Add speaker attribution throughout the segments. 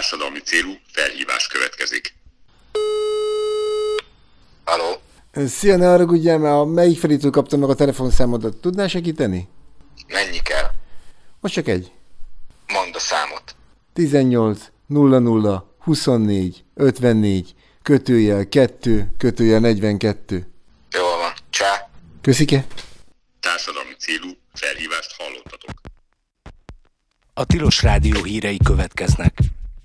Speaker 1: Társadalmi célú felhívás következik.
Speaker 2: Aló?
Speaker 3: Szia, ne haragudjál, mert a melyik felitől kaptam meg a telefonszámodat. Tudnál segíteni?
Speaker 2: Mennyi kell?
Speaker 3: Most csak egy.
Speaker 2: Mondd a számot.
Speaker 3: 18 00 24 54 /2 /42.
Speaker 2: Jól van. Csá.
Speaker 3: Köszike.
Speaker 1: Társadalmi célú felhívást hallottatok.
Speaker 4: A Tilos Rádió hírei következnek.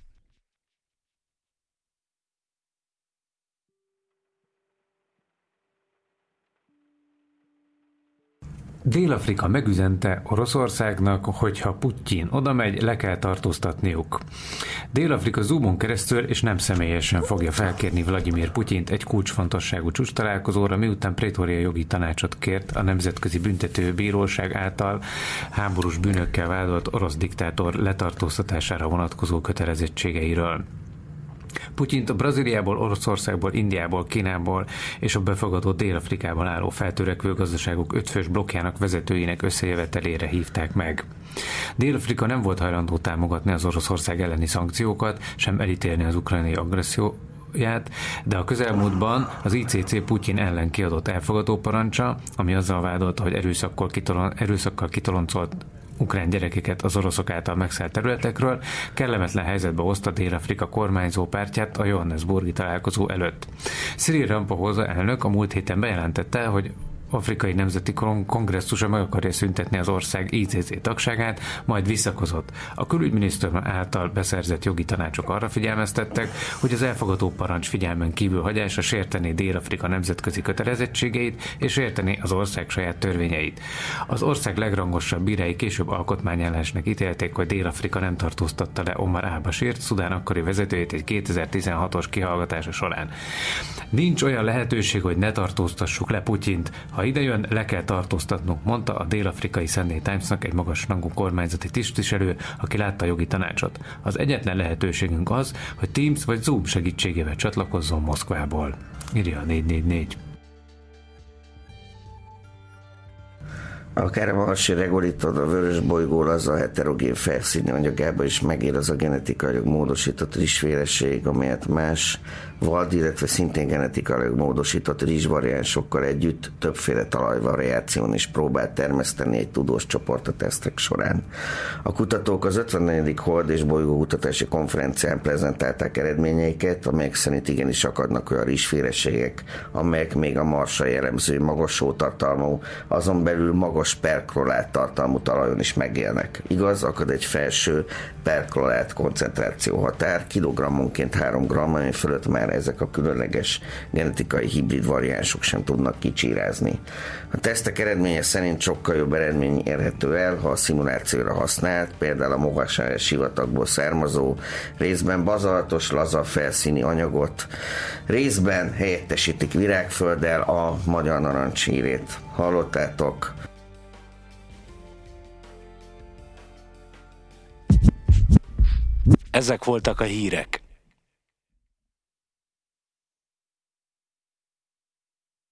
Speaker 5: Dél-Afrika megüzente Oroszországnak, hogyha Putyin odamegy, le kell tartóztatniuk. Dél-Afrika Zoomon keresztül és nem személyesen fogja felkérni Vladimir Putyint egy kulcsfontosságú csúcstalálkozóra, miután Pretória jogi tanácsot kért a Nemzetközi Büntetőbíróság által háborús bűnökkel vádolt orosz diktátor letartóztatására vonatkozó kötelezettségeiről. Putyint a Brazíliából, Oroszországból, Indiából, Kínából és a befogadó Dél-Afrikában álló feltörekvő gazdaságok ötfős blokkjának vezetőinek összejövetelére hívták meg. Dél-Afrika nem volt hajlandó támogatni az Oroszország elleni szankciókat, sem elítélni az ukrajnai agresszióját, de a közelmúltban az ICC Putyin ellen kiadott elfogadó parancsa, ami azzal vádolta, hogy erőszakkal kitoloncolt ukrán gyerekeket az oroszok által megszállt területekről, kellemetlen helyzetbe hozta Dél-Afrika kormányzó pártját a Johannesburgi találkozó előtt. Cyril Ramaphosa elnök a múlt héten bejelentette, hogy Afrikai Nemzeti Kongresszusa meg akarja szüntetni az ország ICC tagságát, majd visszakozott. A külügyminiszter által beszerzett jogi tanácsok arra figyelmeztettek, hogy az elfogadó parancs figyelmen kívül hagyása sértené Dél-Afrika nemzetközi kötelezettségeit és sértené az ország saját törvényeit. Az ország legrangosabb bírái később alkotmányellensnek ítélték, hogy Dél-Afrika nem tartóztatta le Omar al-Bashirt, Szudán akkori vezetőjét egy 2016-os kihallgatása során. Nincs olyan lehetőség, hogy ne tartóztassuk le Putyint. Ha idejön, le kell tartóztatnunk, mondta a dél-afrikai Sunday Timesnak egy magasrangú kormányzati tisztviselő, aki látta a jogi tanácsot. Az egyetlen lehetőségünk az, hogy Teams vagy Zoom segítségével csatlakozzon Moszkvából, írja a 444.
Speaker 6: Akár a marsi regolitod a vörös bolygón az a heterogén felszíni anyagába is megér az a genetikailag módosított rizsvéresség, amelyet más vad, illetve szintén genetikailag módosított rizsvariánsokkal együtt többféle talajvariáción is próbált termeszteni egy tudós csoport a tesztek során. A kutatók az 54. Hold és bolygó kutatási konferencián prezentálták eredményeiket, amelyek szerint igenis akadnak olyan rizsvérességek, amelyek még a Marsra jellemző magas sótartalmú, azon belül magas perklorát tartalmú talajon is megélnek. Igaz, akad egy felső perklorát koncentráció határ, kilogrammonként 3 g, ami fölött már ezek a különleges genetikai hibrid variánsok sem tudnak kicsírázni. A tesztek eredménye szerint sokkal jobb eredmény érhető el, ha a szimulációra használt, például a Mogasáles sivatagból származó, részben bazaltos, laza felszíni anyagot, részben helyettesítik virágfölddel a magyar narancshírét. Hallottátok?
Speaker 4: Ezek voltak a hírek.